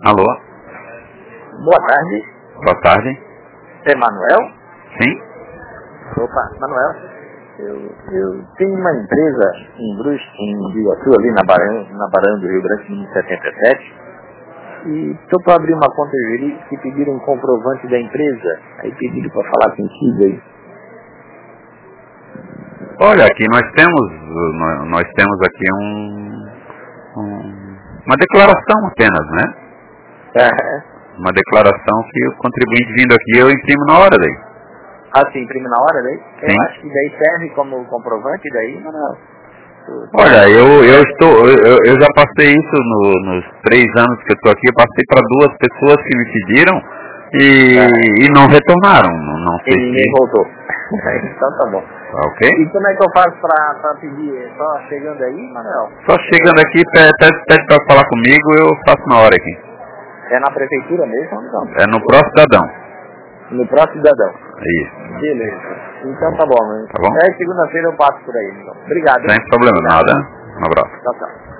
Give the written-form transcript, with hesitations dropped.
Alô? Boa tarde. Boa tarde. É Manuel? Sim? Opa, Manuel. Eu tenho uma empresa em Brusque, em Biguaçu, ali na Barão do Rio Branco, em 77. E estou para abrir uma conta jurídica e pediram um comprovante da empresa. Aí pediram para falar contigo aí. Olha, aqui nós temos aqui uma declaração apenas, né? Uma declaração que o contribuinte vindo aqui eu imprimo na hora daí. Ah, sim, imprime na hora daí? Sim. Eu acho que daí serve como comprovante daí, Manuel. Olha, eu já passei isso nos 3 anos que eu estou aqui, eu passei para 2 pessoas que me pediram e não retornaram, não sei Ele nem voltou. Então tá bom. Tá ok? E como é que eu faço pra pedir? É só chegando aí, Manuel? Só chegando aqui, pede para falar comigo, eu faço na hora aqui. É na prefeitura mesmo ou não? É no Pro Cidadão. No próximo cidadão. Isso. Beleza. Então tá bom, né? Tá bom? Segunda-feira eu passo por aí, então. Obrigado. Sem problema, nada. Um abraço. Tchau, tchau.